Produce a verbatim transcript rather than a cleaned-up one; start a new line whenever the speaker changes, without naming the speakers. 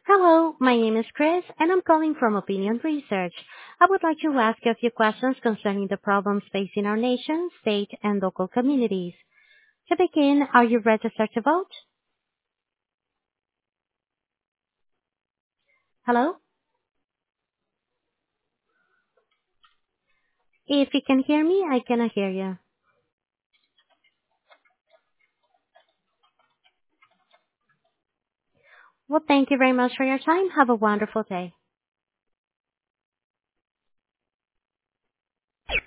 Hello, my name is Chris, and I'm calling from Opinion Research. I would like to ask you a few questions concerning the problems facing our nation, state, and local communities. To begin, are you registered to vote? Hello? If you can hear me, I cannot hear you. Well, thank you very much for your time. Have a wonderful day.